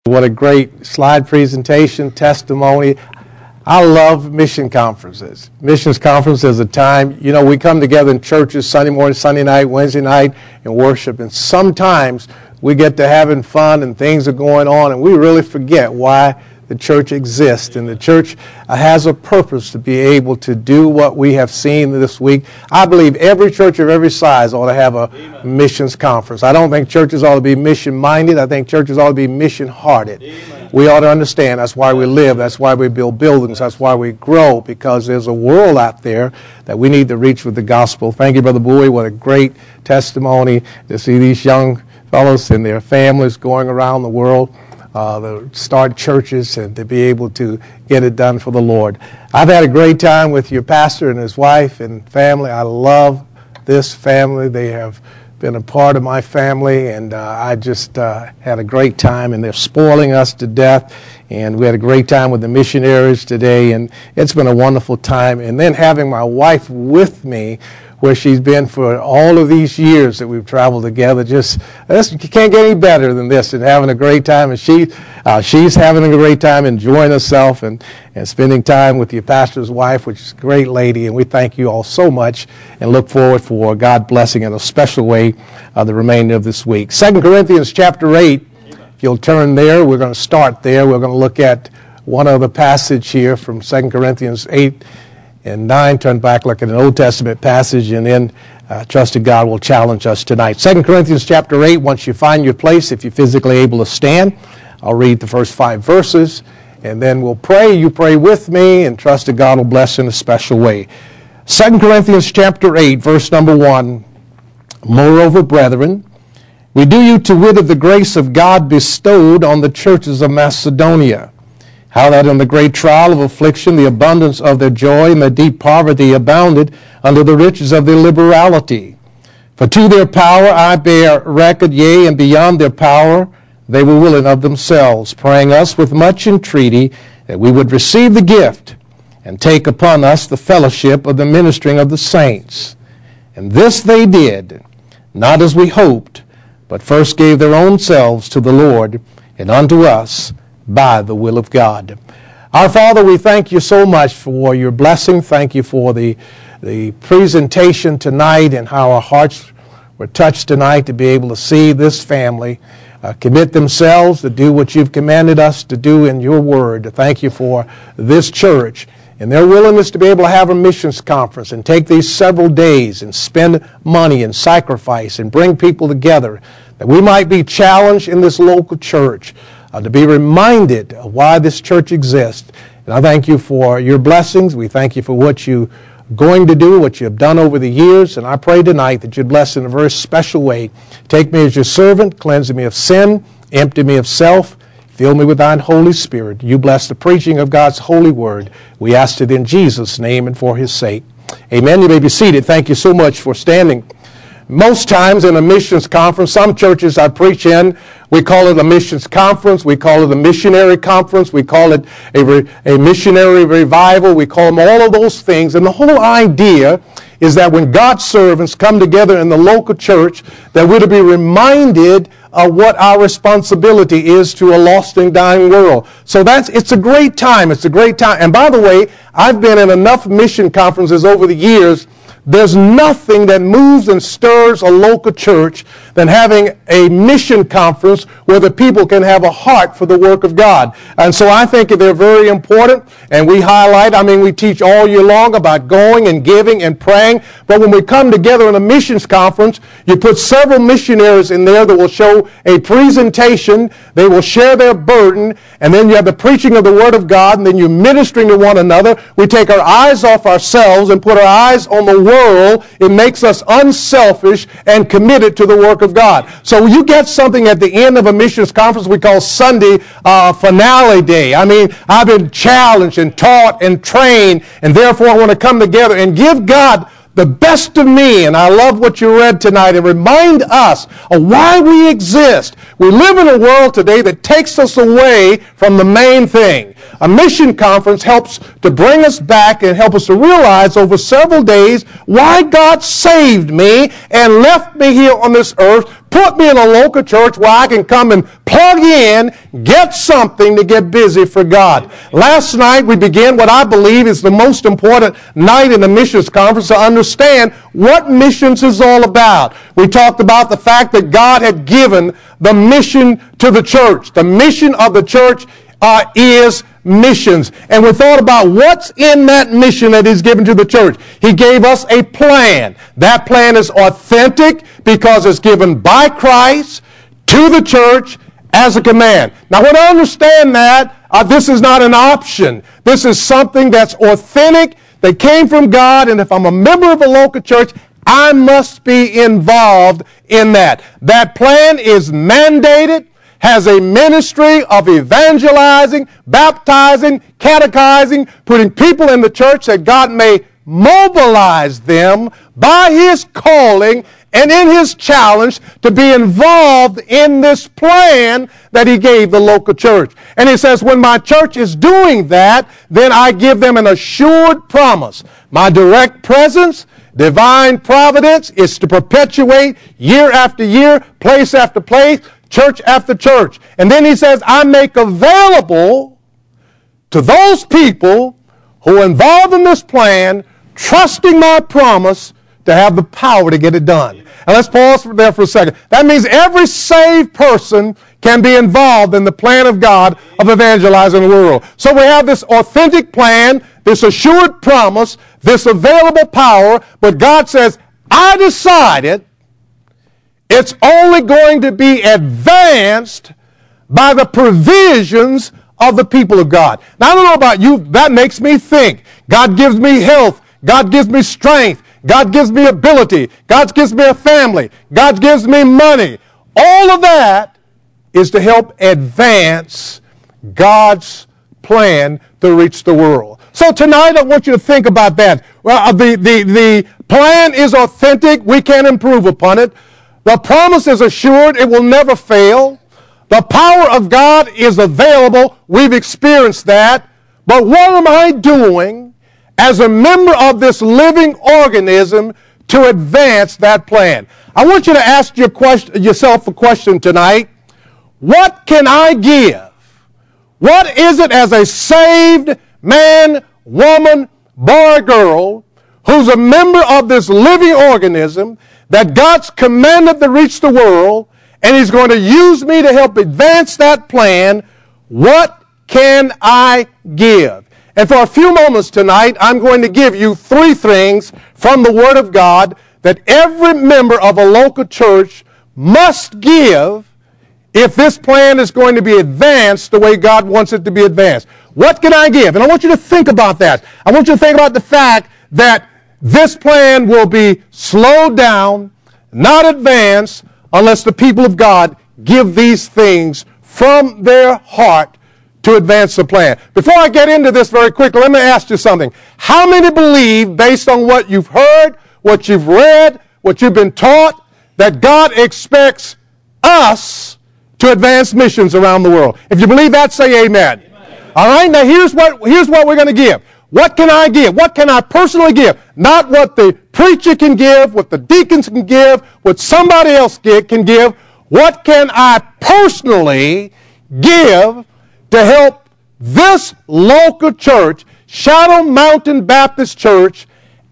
What a great slide presentation, testimony. I love mission conferences. Missions conference is a time, we come together in churches Sunday morning, Sunday night, Wednesday night, and worship. And sometimes we get to having fun and things are going on, and we really forget why the church exists. And the church has a purpose to be able to do what we have seen this week. I believe every church of every size ought to have a missions conference. I don't think churches ought to be mission-minded. I think churches ought to be mission-hearted. We ought to understand that's why we live. That's why we build buildings. That's why we grow, because there's a world out there that we need to reach with the gospel. Thank you, Brother Bowie. What a great testimony to see these young fellows and their families going around the world. To start churches and to be able to get it done for the Lord. I've had a great time with your pastor and his wife and family. I love this family. They have been a part of my family, and I just had a great time, and they're spoiling us to death. And we had a great time with the missionaries today, and it's been a wonderful time. And then having my wife with me, where she's been for all of these years that we've traveled together. You can't get any better than this, and having a great time. And she's having a great time, enjoying herself, and spending time with your pastor's wife, which is a great lady. And we thank you all so much and look forward for God blessing in a special way the remainder of this week. 2 Corinthians chapter 8, if you'll turn there, we're going to start there. We're going to look at one other passage here from 2 Corinthians 8 and 9, turn back, look at an Old Testament passage, and then trusted God will challenge us tonight. 2 Corinthians chapter 8, once you find your place, if you're physically able to stand, I'll read the first 5 verses, and then we'll pray. You pray with me, and trusted God will bless in a special way. 2 Corinthians chapter 8, verse number 1, Moreover, brethren, we do you to wit of the grace of God bestowed on the churches of Macedonia, how that in the great trial of affliction the abundance of their joy and their deep poverty abounded under the riches of their liberality. For to their power I bear record, yea, and beyond their power they were willing of themselves, praying us with much entreaty that we would receive the gift and take upon us the fellowship of the ministering of the saints. And this they did, not as we hoped, but first gave their own selves to the Lord and unto us by the will of God. Our Father, we thank you so much for your blessing. Thank you for the presentation tonight and how our hearts were touched tonight to be able to see this family commit themselves to do what you've commanded us to do in your word. Thank you for this church and their willingness to be able to have a missions conference and take these several days and spend money and sacrifice and bring people together that we might be challenged in this local church. To be reminded of why this church exists. And I thank you for your blessings. We thank you for what you're going to do, what you have done over the years. And I pray tonight that you'd bless in a very special way. Take me as your servant, cleanse me of sin, empty me of self, fill me with thine Holy Spirit. You bless the preaching of God's holy word. We ask it in Jesus' name and for his sake. Amen. You may be seated. Thank you so much for standing. Most times in a missions conference, some churches I preach in, we call it a missions conference, we call it a missionary conference, we call it a missionary revival, we call them all of those things. And the whole idea is that when God's servants come together in the local church, that we're to be reminded of what our responsibility is to a lost and dying world. So it's a great time. It's a great time. And by the way, I've been in enough mission conferences over the years. There's nothing that moves and stirs a local church than having a mission conference where the people can have a heart for the work of God. And so I think they're very important, and we we teach all year long about going and giving and praying, but when we come together in a missions conference, you put several missionaries in there that will show a presentation, they will share their burden, and then you have the preaching of the Word of God, and then you're ministering to one another. We take our eyes off ourselves and put our eyes on the world. It makes us unselfish and committed to the work of God. So you get something at the end of a missions conference we call Sunday finale day. I've been challenged and taught and trained, and therefore I want to come together and give God the best of me. And I love what you read tonight and remind us of why we exist. We live in a world today that takes us away from the main thing. A mission conference helps to bring us back and help us to realize over several days why God saved me and left me here on this earth, put me in a local church where I can come and plug in, Get something to get busy for God. Last night we began what I believe is the most important night in the missions conference to understand what missions is all about. We talked about the fact that God had given the mission to the church. The mission of the church is missions. And we thought about what's in that mission that He's given to the church. He gave us a plan. That plan is authentic because it's given by Christ to the church as a command. Now, when I understand that, this is not an option. This is something that's authentic, that came from God, and if I'm a member of a local church, I must be involved in that. That plan is mandated, has a ministry of evangelizing, baptizing, catechizing, putting people in the church that God may mobilize them by His calling and in His challenge to be involved in this plan that He gave the local church. And He says, when my church is doing that, then I give them an assured promise. My direct presence, divine providence, is to perpetuate year after year, place after place, church after church. And then He says, I make available to those people who are involved in this plan, trusting my promise to have the power to get it done. And let's pause there for a second. That means every saved person can be involved in the plan of God of evangelizing the world. So we have this authentic plan, this assured promise, this available power, but God says, I decided it's only going to be advanced by the provisions of the people of God. Now, I don't know about you, that makes me think. God gives me health. God gives me strength. God gives me ability. God gives me a family. God gives me money. All of that is to help advance God's plan to reach the world. So tonight I want you to think about that. Well, the plan is authentic. We can't improve upon it. The promise is assured. It will never fail. The power of God is available. We've experienced that. But what am I doing as a member of this living organism to advance that plan? I want you to ask yourself a question tonight. What can I give? What is it as a saved man, woman, boy, girl, who's a member of this living organism that God's commanded to reach the world, and He's going to use me to help advance that plan? What can I give? And for a few moments tonight, I'm going to give you 3 things from the Word of God that every member of a local church must give if this plan is going to be advanced the way God wants it to be advanced. What can I give? And I want you to think about that. I want you to think about the fact that this plan will be slowed down, not advanced, unless the people of God give these things from their heart to advance the plan. Before I get into this very quickly, let me ask you something. How many believe, based on what you've heard, what you've read, what you've been taught, that God expects us to advance missions around the world? If you believe that, say amen. Amen. All right, now here's what we're going to give. What can I give? What can I personally give? Not what the preacher can give, what the deacons can give, what somebody else can give. What can I personally give to help this local church, Shadow Mountain Baptist Church,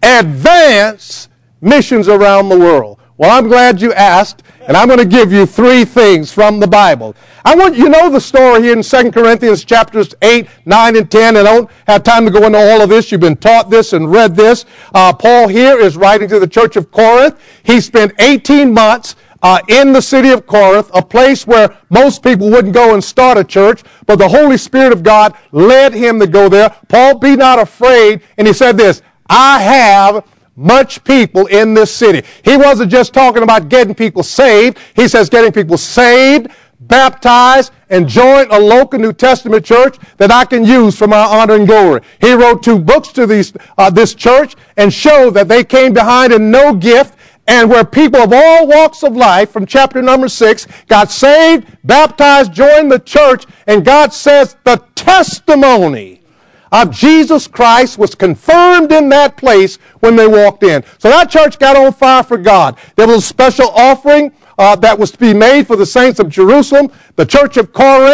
advance missions around the world? Well, I'm glad you asked, and I'm going to give you 3 things from the Bible. You know the story here in 2 Corinthians chapters 8, 9, and 10, and I don't have time to go into all of this. You've been taught this and read this. Paul here is writing to the church of Corinth. He spent 18 months in the city of Corinth, a place where most people wouldn't go and start a church, but the Holy Spirit of God led him to go there. Paul, be not afraid, and he said this, I have much people in this city. He wasn't just talking about getting people saved. He says getting people saved, baptized, and join a local New Testament church that I can use for my honor and glory. He wrote 2 books to this church and showed that they came behind in no gift, and where people of all walks of life, from chapter number 6, got saved, baptized, joined the church, and God says the testimony of Jesus Christ was confirmed in that place when they walked in. So that church got on fire for God. There was a special offering that was to be made for the saints of Jerusalem. The church of Corinth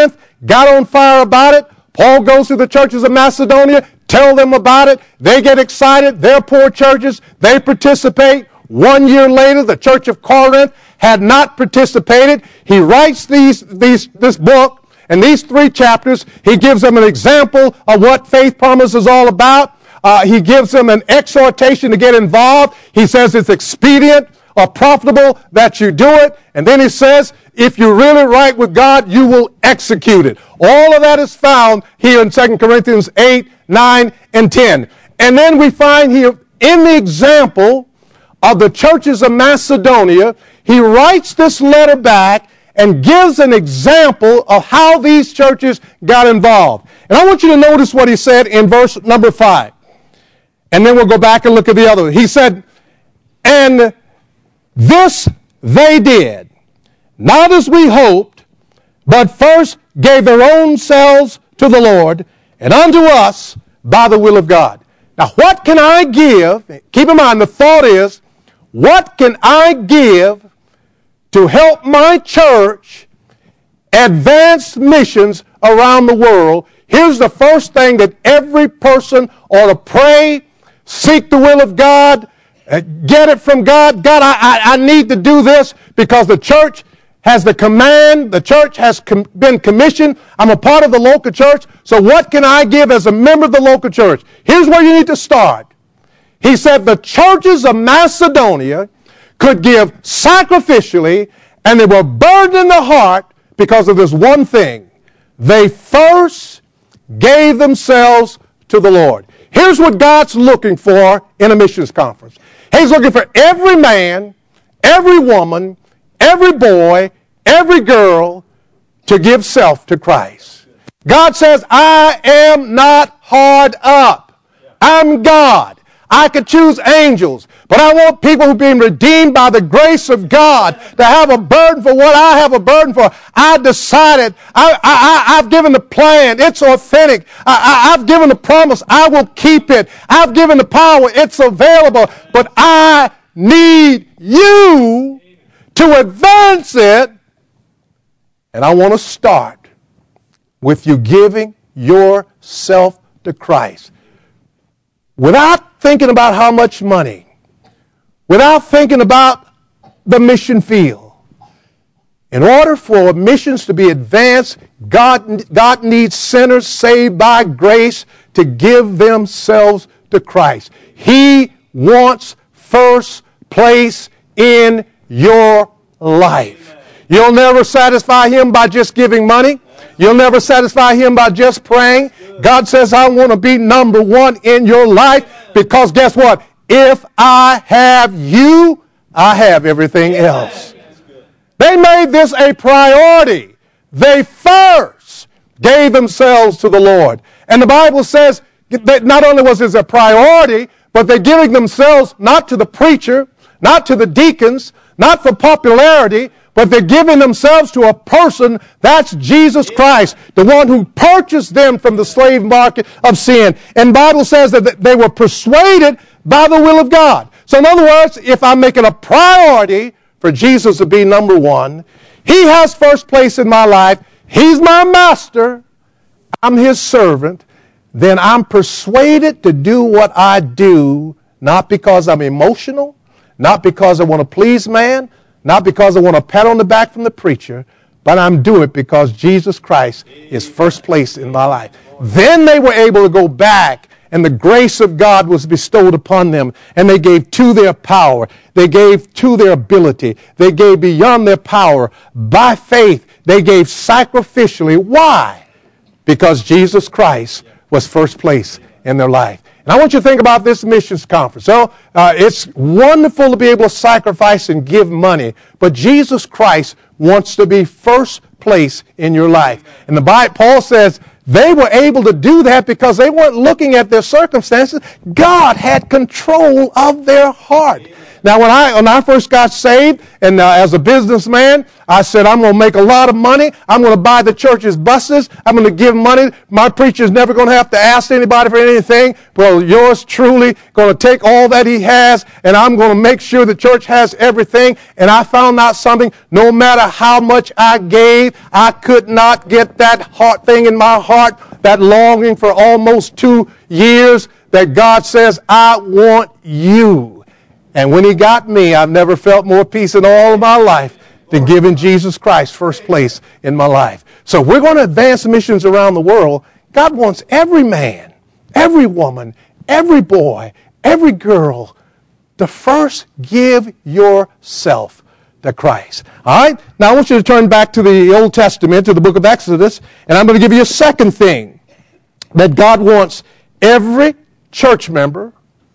got on fire about it. Paul goes to the churches of Macedonia, tell them about it. They get excited. They're poor churches. They participate. 1 year later, the church of Corinth had not participated. He writes this book and these 3 chapters. He gives them an example of what Faith Promise is all about. He gives them an exhortation to get involved. He says it's expedient or profitable that you do it. And then he says, if you're really right with God, you will execute it. All of that is found here in 2 Corinthians 8, 9, and 10. And then we find here in the example of the churches of Macedonia, he writes this letter back and gives an example of how these churches got involved. And I want you to notice what he said in verse number 5. And then we'll go back and look at the other. He said, and this they did, not as we hoped, but first gave their own selves to the Lord and unto us by the will of God. Now, what can I give? Keep in mind, the thought is, what can I give to help my church advance missions around the world? Here's the first thing that every person ought to pray, seek the will of God, get it from God. God, I need to do this because the church has the command. The church has been commissioned. I'm a part of the local church. So what can I give as a member of the local church? Here's where you need to start. He said the churches of Macedonia could give sacrificially, and they were burdened in the heart because of this one thing. They first gave themselves to the Lord. Here's what God's looking for in a missions conference. He's looking for every man, every woman, every boy, every girl to give self to Christ. God says, I am not hard up. I'm God. I could choose angels, but I want people who've been redeemed by the grace of God to have a burden for what I have a burden for. I decided, I've given the plan. It's authentic. I've given the promise. I will keep it. I've given the power. It's available, but I need you to advance it. And I want to start with you giving yourself to Christ. Without thinking about how much money, without thinking about the mission field. In order for missions to be advanced, God needs sinners saved by grace to give themselves to Christ. He wants first place in your life. You'll never satisfy Him by just giving money. You'll never satisfy Him by just praying. God says, I want to be number one in your life because guess what? If I have you, I have everything else. They made this a priority. They first gave themselves to the Lord. And the Bible says that not only was this a priority, but they're giving themselves not to the preacher, not to the deacons, not for popularity, but they're giving themselves to a person, that's Jesus Christ, the one who purchased them from the slave market of sin. And the Bible says that they were persuaded by the will of God. So in other words, if I'm making a priority for Jesus to be number one, He has first place in my life, He's my master, I'm His servant, then I'm persuaded to do what I do, not because I'm emotional, not because I want to please man, not because I want a pat on the back from the preacher, but I'm doing it because Jesus Christ is first place in my life. Then they were able to go back, and the grace of God was bestowed upon them, and they gave to their power. They gave to their ability. They gave beyond their power. By faith, they gave sacrificially. Why? Because Jesus Christ was first place in their life. And I want you to think about this missions conference. So it's wonderful to be able to sacrifice and give money, but Jesus Christ wants to be first place in your life. And the Bible, Paul says they were able to do that because they weren't looking at their circumstances. God had control of their heart. Now, when I first got saved, and as a businessman, I said, I'm going to make a lot of money. I'm going to buy the church's buses. I'm going to give money. My preacher's never going to have to ask anybody for anything. Well, yours truly going to take all that he has, and I'm going to make sure the church has everything. And I found out something. No matter how much I gave, I could not get that heart thing in my heart, that longing for almost 2 years, that God says, I want you. And when he got me, I've never felt more peace in all of my life than giving Jesus Christ first place in my life. So we're going to advance missions around the world. God wants every man, every woman, every boy, every girl to first give yourself to Christ. All right? Now I want you to turn back to the Old Testament, to the book of Exodus, and I'm going to give you a second thing that God wants every church member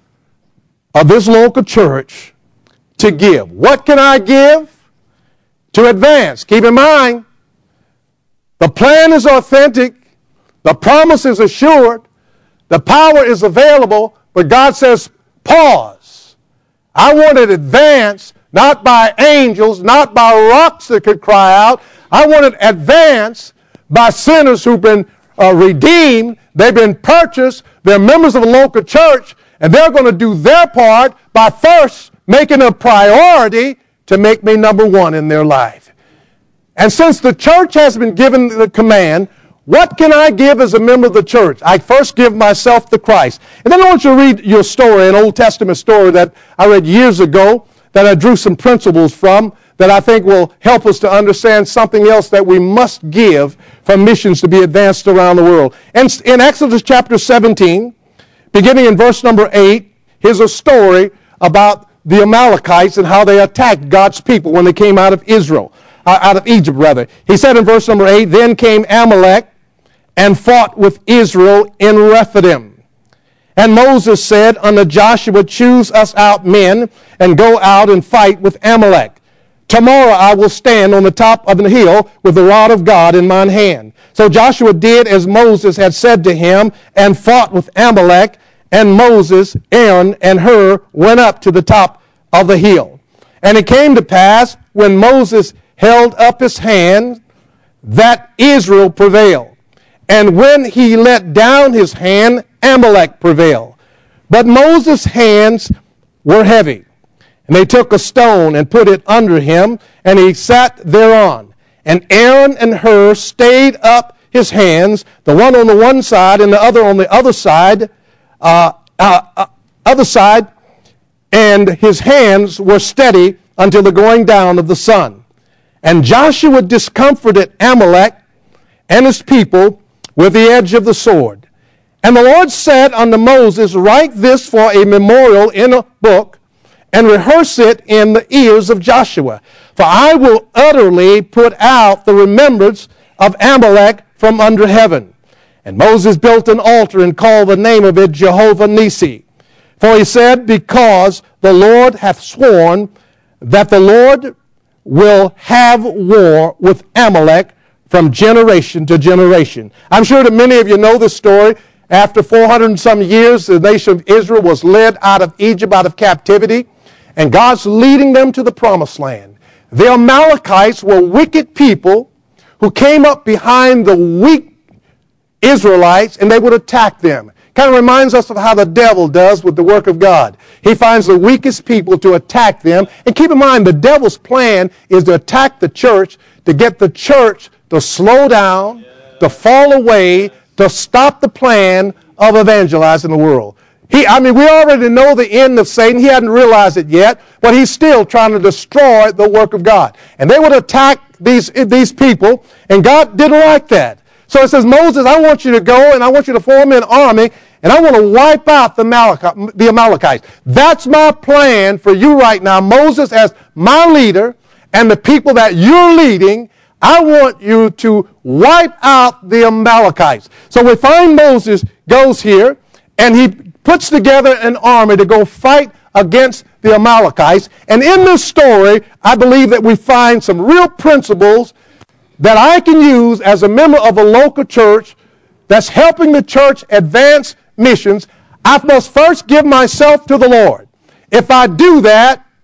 of this local church to give. What can I give to advance? Keep in mind, the plan is authentic, the promise is assured, the power is available, but God says, pause. I want it advanced, not by angels, not by rocks that could cry out. I want it advanced by sinners who've been redeemed. They've been purchased. They're members of a local church, and they're going to do their part by first making a priority to make me number one in their life. And since the church has been given the command, what can I give as a member of the church? I first give myself to Christ. And then I want you to read your story, an Old Testament story that I read years ago that I drew some principles from that I think will help us to understand something else that we must give for missions to be advanced around the world. And in Exodus chapter 17, beginning in verse number 8, here's a story about the Amalekites and how they attacked God's people when they came out of Egypt rather. He said in verse number 8, then came Amalek and fought with Israel in Rephidim. And Moses said unto Joshua, choose us out men and go out and fight with Amalek. Tomorrow I will stand on the top of the hill with the rod of God in mine hand. So Joshua did as Moses had said to him and fought with Amalek. And Moses, Aaron, and Hur went up to the top of the hill. And it came to pass when Moses held up his hand that Israel prevailed. And when he let down his hand, Amalek prevailed. But Moses' hands were heavy. And they took a stone and put it under him, and he sat thereon. And Aaron and Hur stayed up his hands, the one on the one side and the other on the other side, and his hands were steady until the going down of the sun. And Joshua discomforted Amalek and his people with the edge of the sword. And the Lord said unto Moses, write this for a memorial in a book, and rehearse it in the ears of Joshua. For I will utterly put out the remembrance of Amalek from under heaven. And Moses built an altar and called the name of it Jehovah Nissi. For he said, because the Lord hath sworn that the Lord will have war with Amalek from generation to generation. I'm sure that many of you know this story. After 400 and some years, the nation of Israel was led out of Egypt, out of captivity, and God's leading them to the promised land. The Amalekites were wicked people who came up behind the weak Israelites, and they would attack them. Kind of reminds us of how the devil does with the work of God. He finds the weakest people to attack them. And keep in mind, the devil's plan is to attack the church, to get the church to slow down, to fall away, to stop the plan of evangelizing the world. We already know the end of Satan. He hadn't realized it yet, but he's still trying to destroy the work of God. And they would attack these people, and God didn't like that. So it says, Moses, I want you to go, and I want you to form an army, and I want to wipe out the Amalekites. That's my plan for you right now. Moses, as my leader, and the people that you're leading, I want you to wipe out the Amalekites. So we find Moses goes here, and he puts together an army to go fight against the Amalekites. And in this story, I believe that we find some real principles that I can use as a member of a local church that's helping the church advance missions. I must first give myself to the Lord. If I do that,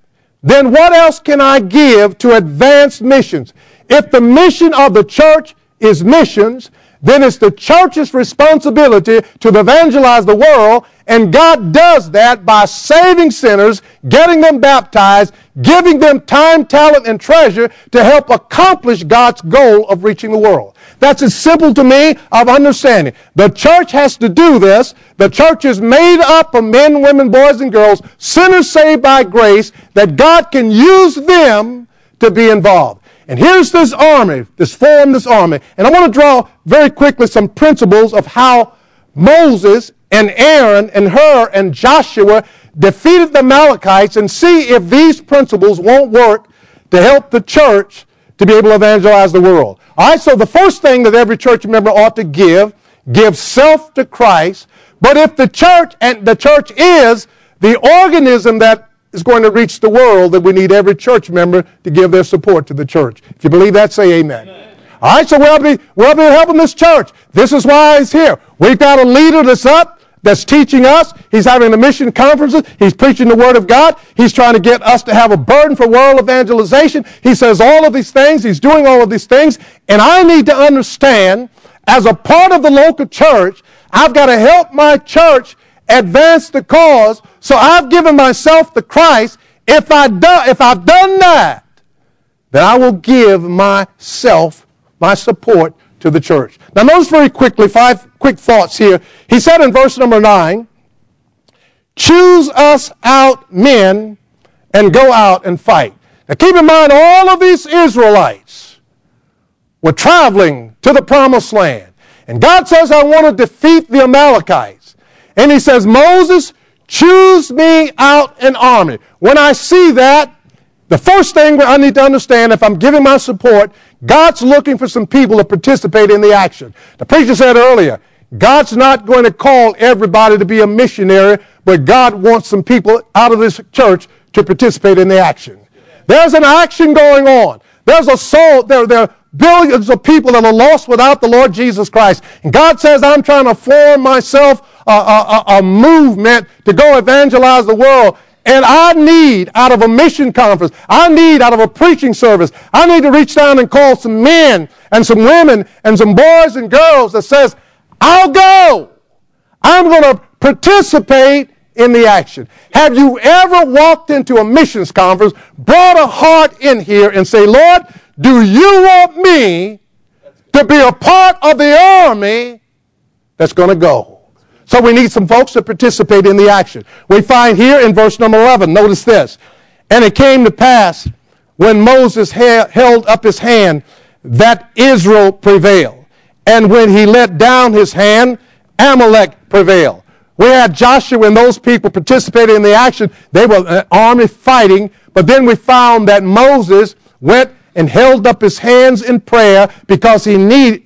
then what else can I give to advance missions? If the mission of the church is missions, then it's the church's responsibility to evangelize the world, and God does that by saving sinners, getting them baptized, giving them time, talent, and treasure to help accomplish God's goal of reaching the world. That's as simple to me of understanding. The church has to do this. The church is made up of men, women, boys, and girls, sinners saved by grace, that God can use them to be involved. And here's this army, this army. And I want to draw very quickly some principles of how Moses and Aaron and Hur and Joshua defeated the Amalekites, and see if these principles won't work to help the church to be able to evangelize the world. All right, so the first thing that every church member ought to give self to Christ. But if the church, and the church is the organism that is going to reach the world, that we need every church member to give their support to the church. If you believe that, say amen. All right, so we'll be helping this church. This is why it's here. We've got a leader that's teaching us. He's having the mission conferences. He's preaching the Word of God. He's trying to get us to have a burden for world evangelization. He says all of these things. He's doing all of these things. And I need to understand, as a part of the local church, I've got to help my church advance the cause. So I've given myself to Christ. If I've done that, then I will give myself, my support to the church. Now notice very quickly, 5 quick thoughts here. He said in verse number 9, choose us out men and go out and fight. Now keep in mind, all of these Israelites were traveling to the promised land. And God says, I want to defeat the Amalekites. And he says, Moses, choose me out an army. When I see that, the first thing I need to understand, if I'm giving my support, God's looking for some people to participate in the action. The preacher said earlier, God's not going to call everybody to be a missionary, but God wants some people out of this church to participate in the action. There's an action going on. There's a soul. There are billions of people that are lost without the Lord Jesus Christ. And God says, I'm trying to form myself a movement to go evangelize the world. And I need, out of a mission conference, I need, out of a preaching service, I need to reach down and call some men and some women and some boys and girls that says, I'll go. I'm going to participate in the action. Have you ever walked into a missions conference, brought a heart in here and say, Lord, do you want me to be a part of the army that's going to go? So we need some folks to participate in the action. We find here in verse number 11, notice this. And it came to pass when Moses held up his hand that Israel prevailed. And when he let down his hand, Amalek prevailed. We had Joshua and those people participating in the action. They were an army fighting. But then we found that Moses went and held up his hands in prayer because he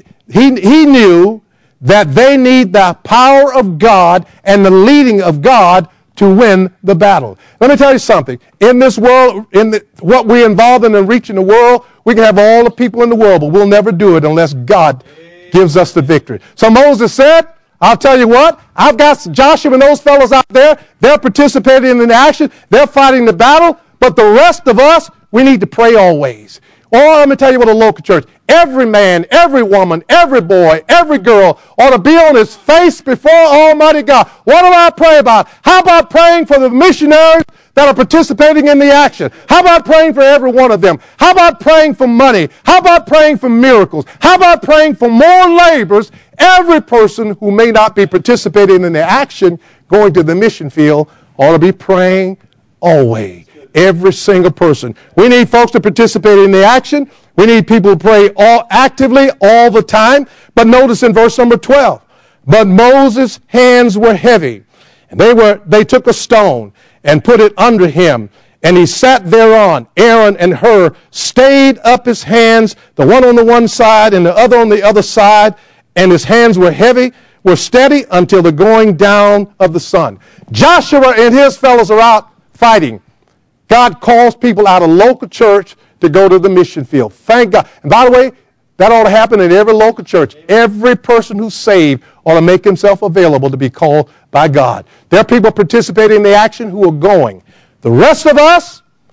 knew that they need the power of God and the leading of God to win the battle. Let me tell you something. In this world, what we're involved in reaching the world, we can have all the people in the world, but we'll never do it unless God gives us the victory. So Moses said, I'll tell you what, I've got Joshua and those fellows out there. They're participating in the action. They're fighting the battle. But the rest of us, we need to pray always. Or I'm going to tell you what a local church, every man, every woman, every boy, every girl ought to be on his face before Almighty God. What do I pray about? How about praying for the missionaries that are participating in the action? How about praying for every one of them? How about praying for money? How about praying for miracles? How about praying for more laborers? Every person who may not be participating in the action going to the mission field ought to be praying always. Every single person. We need folks to participate in the action. We need people to pray actively all the time. But notice in verse number 12, but Moses' hands were heavy, and they took a stone and put it under him, and he sat thereon. Aaron and Hur stayed up his hands, the one on the one side and the other on the other side, and his hands were heavy, were steady until the going down of the sun. Joshua and his fellows are out fighting. God calls people out of local church to go to the mission field. Thank God. And by the way, that ought to happen in every local church. Every person who's saved ought to make himself available to be called by God. There are people participating in the action who are going. The rest of us,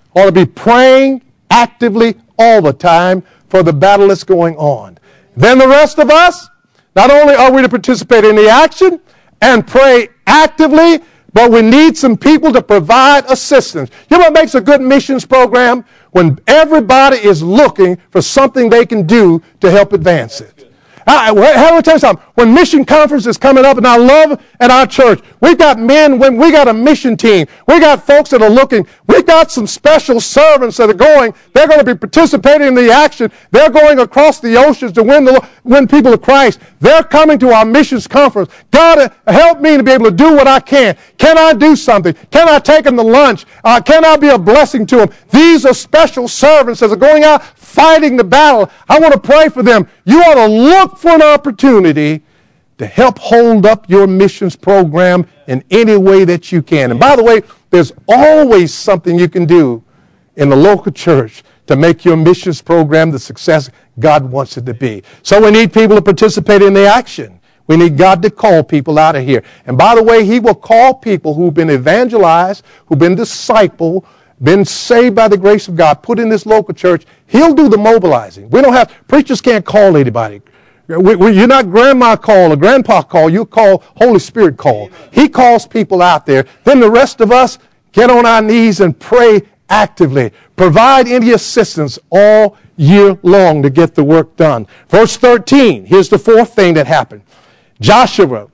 ought to be praying actively all the time for the battle that's going on. Then the rest of us, not only are we to participate in the action and pray actively, but we need some people to provide assistance. You know what makes a good missions program? When everybody is looking for something they can do to help advance it. How do I tell you something? When mission conference is coming up, and I love at our church, we've got men, we got a mission team. We got folks that are looking. We've got some special servants that are going. They're going to be participating in the action. They're going across the oceans to win people to Christ. They're coming to our missions conference. God, help me to be able to do what I can. Can I do something? Can I take them to lunch? Can I be a blessing to them? These are special servants that are going out fighting the battle. I want to pray for them. You ought to look for an opportunity to help hold up your missions program in any way that you can. And by the way, there's always something you can do in the local church to make your missions program the success God wants it to be. So we need people to participate in the action. We need God to call people out of here. And by the way, He will call people who've been evangelized, who've been discipled, been saved by the grace of God, put in this local church. He'll do the mobilizing. Preachers can't call anybody. You're not grandma call or grandpa call. You call Holy Spirit call. He calls people out there. Then the rest of us get on our knees and pray actively. Provide any assistance all year long to get the work done. Verse 13, here's the fourth thing that happened. Joshua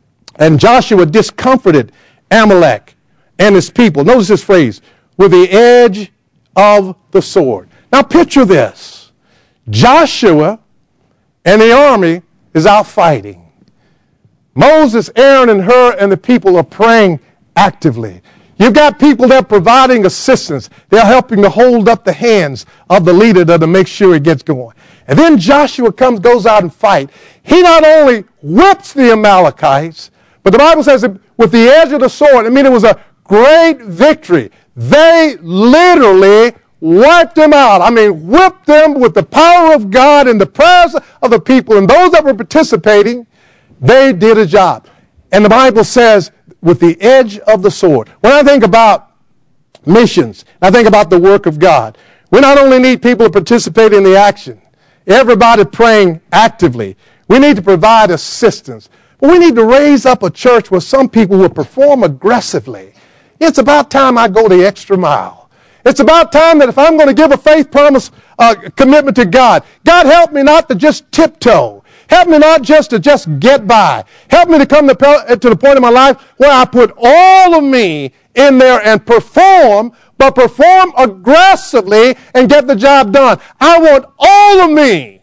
discomforted Amalek and his people. Notice this phrase, with the edge of the sword. Now picture this. Joshua and the army is out fighting. Moses, Aaron, and Hur and the people are praying actively. You've got people that are providing assistance. They're helping to hold up the hands of the leader to make sure it gets going. And then Joshua goes out and fight. He not only whips the Amalekites, but the Bible says that with the edge of the sword, it was a great victory. They literally wiped them out. Whipped them with the power of God and the prayers of the people. And those that were participating, they did a job. And the Bible says, with the edge of the sword. When I think about missions, I think about the work of God. We not only need people to participate in the action, everybody praying actively. We need to provide assistance. But we need to raise up a church where some people will perform aggressively. It's about time I go the extra mile. It's about time that if I'm going to give a faith promise commitment to God, God help me not to just tiptoe. Help me not just to get by. Help me to come to the point in my life where I put all of me in there and perform, but perform aggressively and get the job done. I want all of me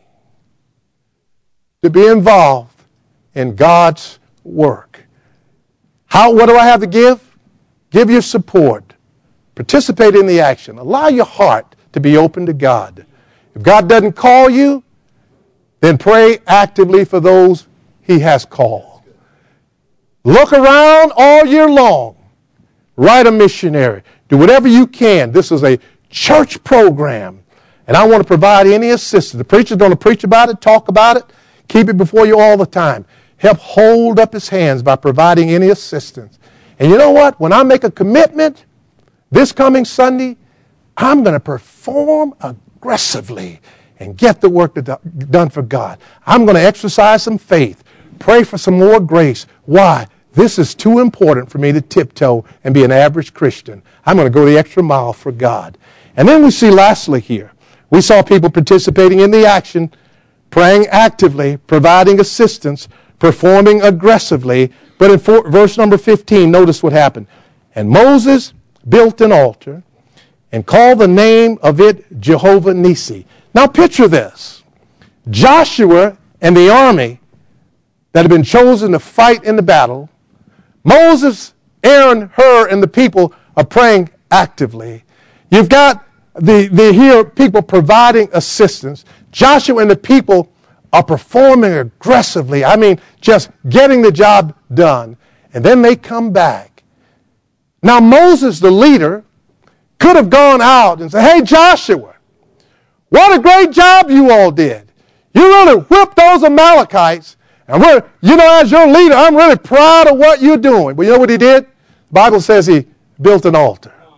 to be involved in God's work. What do I have to give? Give your support. Participate in the action. Allow your heart to be open to God. If God doesn't call you, then pray actively for those He has called. Look around all year long. Write a missionary. Do whatever you can. This is a church program, and I want to provide any assistance. The preacher's going to preach about it, talk about it, keep it before you all the time. Help hold up his hands by providing any assistance. And you know what? When I make a commitment this coming Sunday, I'm going to perform aggressively and get the work done for God. I'm going to exercise some faith, pray for some more grace. Why? This is too important for me to tiptoe and be an average Christian. I'm going to go the extra mile for God. And then we see lastly here, we saw people participating in the action, praying actively, providing assistance, performing aggressively. But in verse number 15, notice what happened. And Moses built an altar and called the name of it Jehovah Nissi. Now picture this. Joshua and the army that had been chosen to fight in the battle, Moses, Aaron, Hur, and the people are praying actively. You've got here people providing assistance. Joshua and the people are performing aggressively. Just getting the job done. And then they come back. Now Moses, the leader, could have gone out and said, hey, Joshua, what a great job you all did. You really whipped those Amalekites. And as your leader, I'm really proud of what you're doing. But you know what he did? The Bible says he built an altar.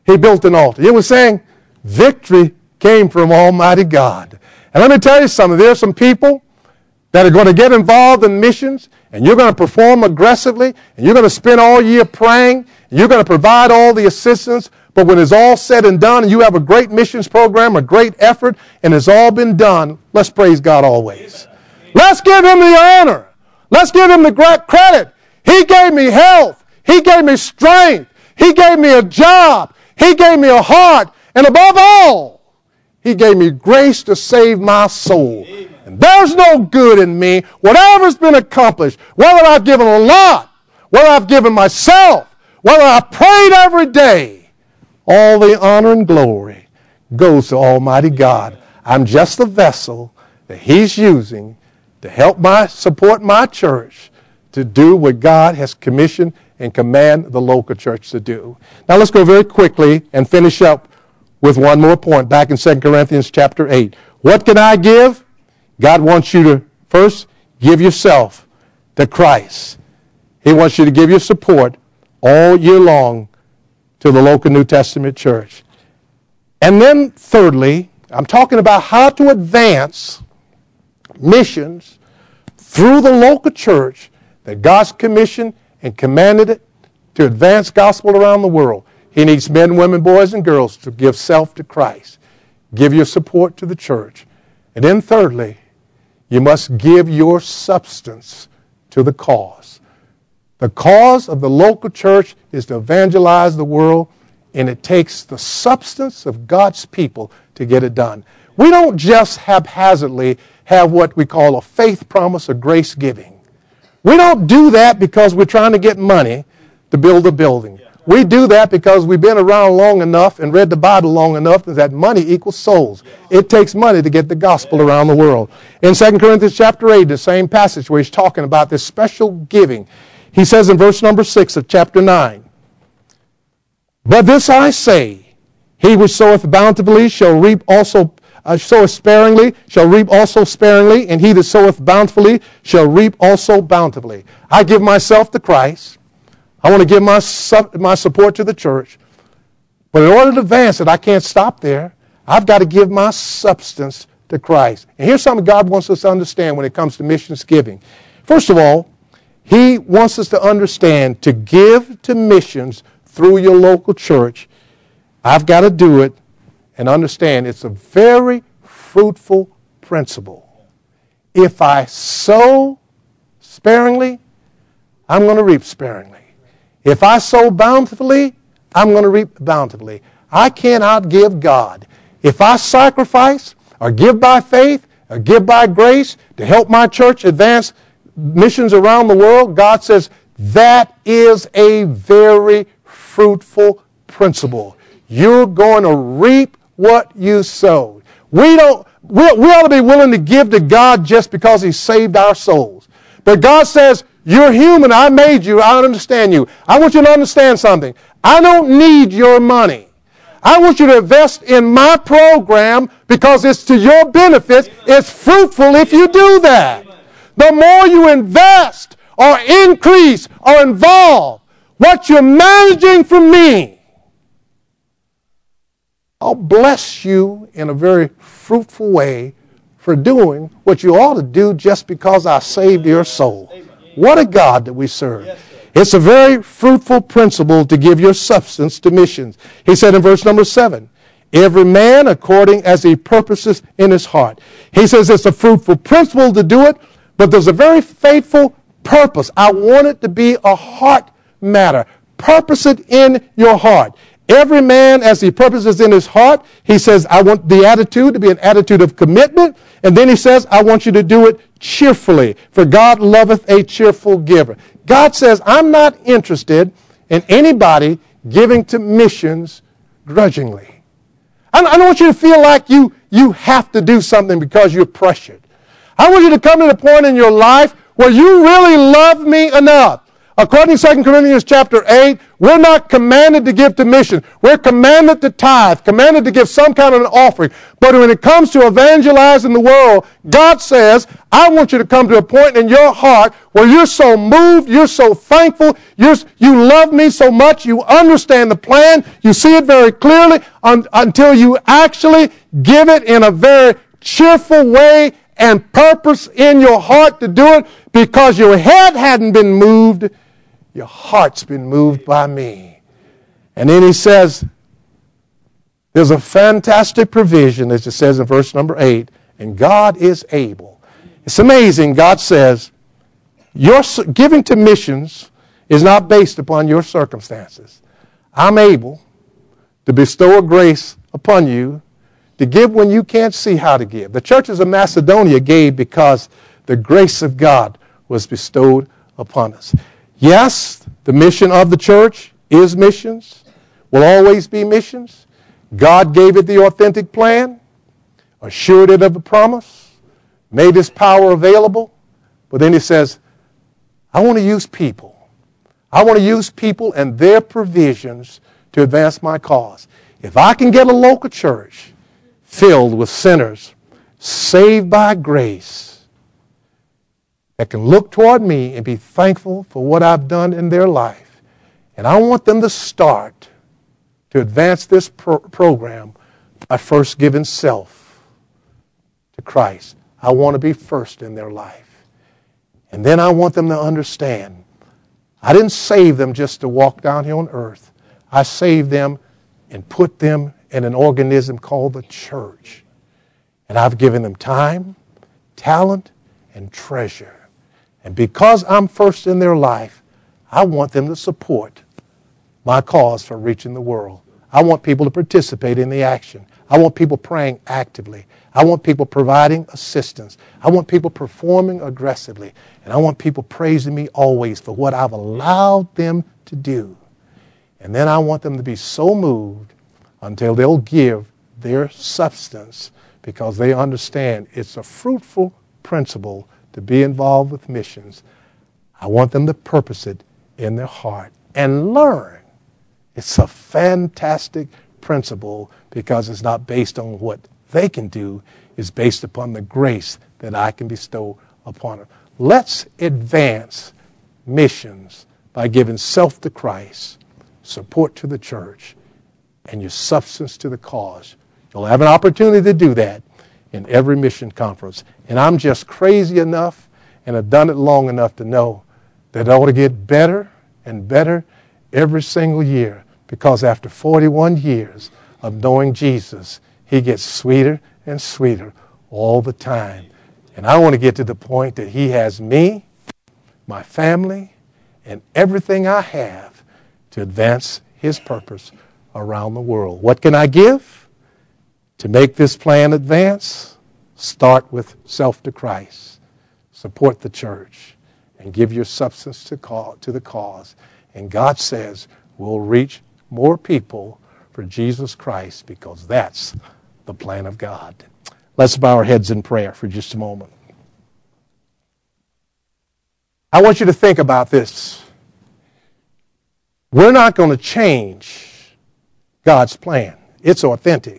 he built an altar. It was saying victory came from Almighty God. And let me tell you something. There are some people that are going to get involved in missions, and you're going to perform aggressively, and you're going to spend all year praying, and you're going to provide all the assistance, but when it's all said and done, and you have a great missions program, a great effort, and it's all been done, let's praise God always. Let's give him the honor. Let's give him the great credit. He gave me health. He gave me strength. He gave me a job. He gave me a heart. And above all, he gave me grace to save my soul. And there's no good in me. Whatever's been accomplished, whether I've given a lot, whether I've given myself, whether I've prayed every day, all the honor and glory goes to Almighty God. I'm just a vessel that he's using to help support my church to do what God has commissioned and command the local church to do. Now let's go very quickly and finish up with one more point back in 2 Corinthians chapter 8. What can I give? God wants you to first give yourself to Christ. He wants you to give your support all year long to the local New Testament church. And then thirdly, I'm talking about how to advance missions through the local church that God's commissioned and commanded it to advance gospel around the world. He needs men, women, boys, and girls to give self to Christ. Give your support to the church. And then thirdly, you must give your substance to the cause. The cause of the local church is to evangelize the world, and it takes the substance of God's people to get it done. We don't just haphazardly have what we call a faith promise or grace giving. We don't do that because we're trying to get money to build a building. We do that because we've been around long enough and read the Bible long enough that money equals souls. It takes money to get the gospel around the world. In 2 Corinthians chapter 8, the same passage where he's talking about this special giving, he says in verse number 6 of chapter 9, "But this I say, he which soweth bountifully shall reap also, soweth sparingly shall reap also sparingly, and he that soweth bountifully shall reap also bountifully." I give myself to Christ. I want to give my support to the church. But in order to advance it, I can't stop there. I've got to give my substance to Christ. And here's something God wants us to understand when it comes to missions giving. First of all, he wants us to understand to give to missions through your local church. I've got to do it and understand it's a very fruitful principle. If I sow sparingly, I'm going to reap sparingly. If I sow bountifully, I'm going to reap bountifully. I can't outgive God. If I sacrifice or give by faith or give by grace to help my church advance missions around the world, God says that is a very fruitful principle. You're going to reap what you sowed. We ought to be willing to give to God just because he saved our souls. But God says, you're human. I made you. I understand you. I want you to understand something. I don't need your money. I want you to invest in my program because it's to your benefit. It's fruitful if you do that. The more you invest or increase or involve what you're managing from me, I'll bless you in a very fruitful way for doing what you ought to do just because I saved your soul. What a God that we serve. It's a very fruitful principle to give your substance to missions. He said in verse number 7, every man according as he purposes in his heart. He says it's a fruitful principle to do it, but there's a very faithful purpose. I want it to be a heart matter. Purpose it in your heart. Every man as he purposes in his heart, he says, I want the attitude to be an attitude of commitment. And then he says, I want you to do it cheerfully, for God loveth a cheerful giver. God says, I'm not interested in anybody giving to missions grudgingly. I don't want you to feel like you have to do something because you're pressured. I want you to come to the point in your life where you really love me enough. According to 2 Corinthians chapter 8, we're not commanded to give to mission. We're commanded to tithe, commanded to give some kind of an offering. But when it comes to evangelizing the world, God says, I want you to come to a point in your heart where you're so moved, you're so thankful, you love me so much, you understand the plan, you see it very clearly until you actually give it in a very cheerful way and purpose in your heart to do it, because your head hadn't been moved, your heart's been moved by me. And then he says, there's a fantastic provision, as it says in verse number 8, and God is able. It's amazing. God says, your giving to missions is not based upon your circumstances. I'm able to bestow a grace upon you to give when you can't see how to give. The churches of Macedonia gave because the grace of God was bestowed upon us. Yes, the mission of the church is missions, will always be missions. God gave it the authentic plan, assured it of the promise, made his power available. But then he says, I want to use people. I want to use people and their provisions to advance my cause. If I can get a local church filled with sinners, saved by grace, that can look toward me and be thankful for what I've done in their life, and I want them to start to advance this program by first giving self to Christ. I want to be first in their life. And then I want them to understand, I didn't save them just to walk down here on earth. I saved them and put them in an organism called the church. And I've given them time, talent, and treasure. And because I'm first in their life, I want them to support my cause for reaching the world. I want people to participate in the action. I want people praying actively. I want people providing assistance. I want people performing aggressively. And I want people praising me always for what I've allowed them to do. And then I want them to be so moved until they'll give their substance, because they understand it's a fruitful principle to be involved with missions. I want them to purpose it in their heart and learn. It's a fantastic principle because it's not based on what they can do. It's based upon the grace that I can bestow upon them. Let's advance missions by giving self to Christ, support to the church, and your substance to the cause. You'll have an opportunity to do that in every mission conference. And I'm just crazy enough and have done it long enough to know that it ought to get better and better every single year, because after 41 years of knowing Jesus, he gets sweeter and sweeter all the time. And I want to get to the point that he has me, my family, and everything I have to advance his purpose around the world. What can I give to make this plan advance? Start with self to Christ. Support the church and give your substance to the cause. And God says we'll reach more people for Jesus Christ, because that's the plan of God. Let's bow our heads in prayer for just a moment. I want you to think about this. We're not going to change God's plan. It's authentic.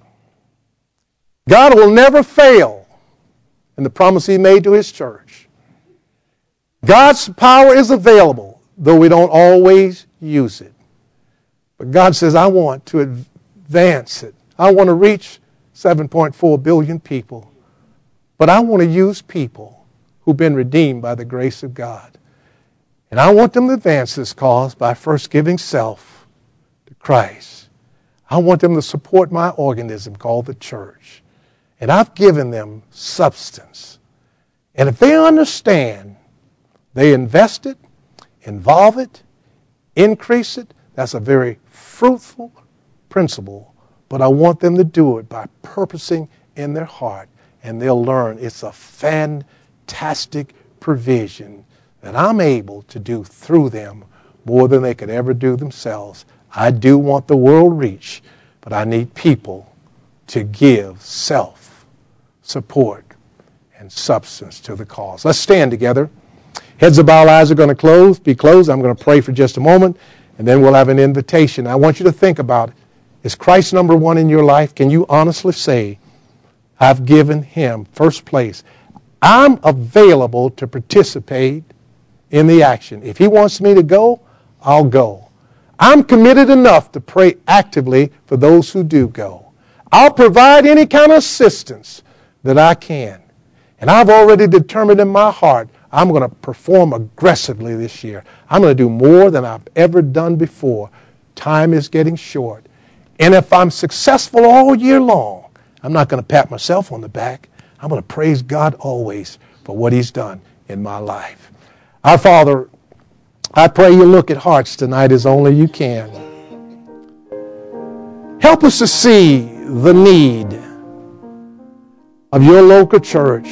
God will never fail in the promise he made to his church. God's power is available, though we don't always use it. But God says, I want to advance it. I want to reach 7.4 billion people. But I want to use people who've been redeemed by the grace of God. And I want them to advance this cause by first giving self to Christ. I want them to support my organism called the church. And I've given them substance. And if they understand, they invest it, involve it, increase it, that's a very fruitful principle. But I want them to do it by purposing in their heart. And they'll learn it's a fantastic provision that I'm able to do through them more than they could ever do themselves. I do want the world reached, but I need people to give self, support, and substance to the cause. Let's stand together Heads of our eyes are going to be closed. I'm going to pray for just a moment, and then we'll have an invitation. I want you to think about, is Christ number one in your life? Can you honestly say, I've given him first place? I'm available to participate in the action. If he wants me to go, I'll go. I'm committed enough to pray actively for those who do go. I'll provide any kind of assistance that I can. And I've already determined in my heart, I'm going to perform aggressively this year. I'm going to do more than I've ever done before. Time is getting short. And if I'm successful all year long, I'm not going to pat myself on the back. I'm going to praise God always for what he's done in my life. Our Father, I pray you look at hearts tonight as only you can. Help us to see the need of your local church.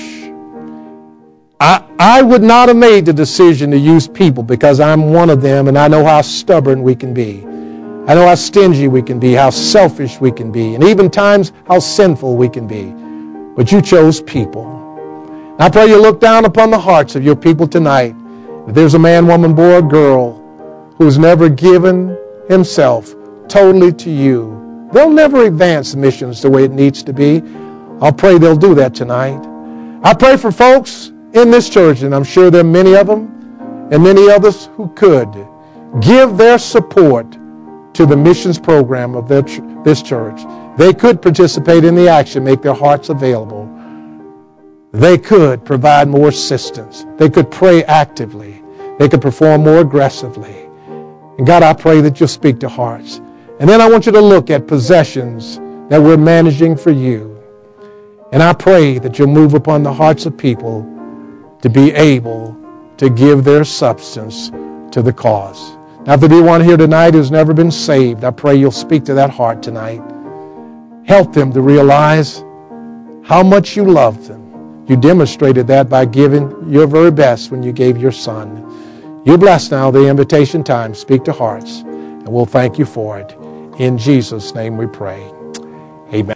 I would not have made the decision to use people because I'm one of them, and I know how stubborn we can be. I know how stingy we can be, how selfish we can be, and even times how sinful we can be. But you chose people. I pray you look down upon the hearts of your people tonight. If there's a man, woman, boy, or girl who's never given himself totally to you, they'll never advance missions the way it needs to be. I'll pray they'll do that tonight. I pray for folks in this church, and I'm sure there are many of them and many others who could give their support to the missions program of this church. They could participate in the action, make their hearts available. They could provide more assistance. They could pray actively. They could perform more aggressively. And God, I pray that you'll speak to hearts. And then I want you to look at possessions that we're managing for you. And I pray that you'll move upon the hearts of people to be able to give their substance to the cause. Now, if there be one here tonight who's never been saved, I pray you'll speak to that heart tonight. Help them to realize how much you love them. You demonstrated that by giving your very best when you gave your son. You're blessed now, the invitation time. Speak to hearts, and we'll thank you for it. In Jesus' name we pray. Amen.